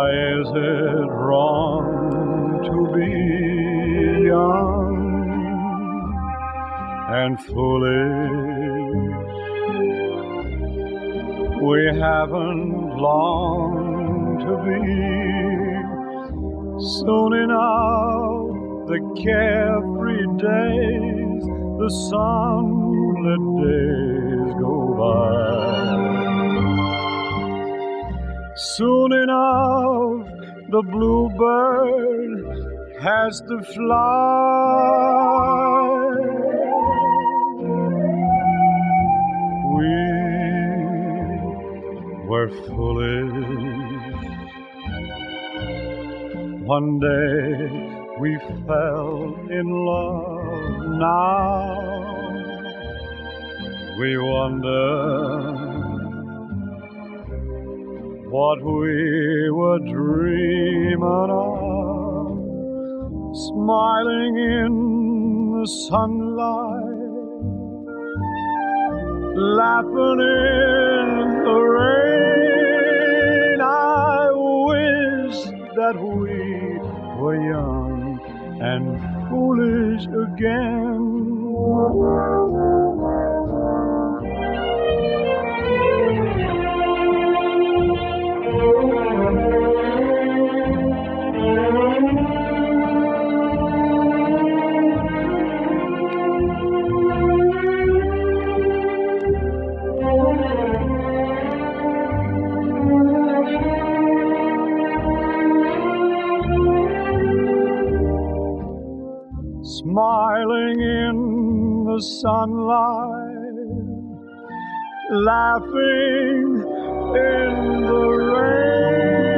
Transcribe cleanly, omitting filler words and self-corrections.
is it wrong to be young and foolish? We haven't long to be. Soon enough, the carefree days, the sunlit days go by. Soon enough, the bluebird has to fly. We were foolish. One day we fell in love. Now we wonder what we were dreaming of, smiling in the sunlight, laughing in the rain. I wish that we were young and foolish again. Smiling in the sunlight, laughing in the rain.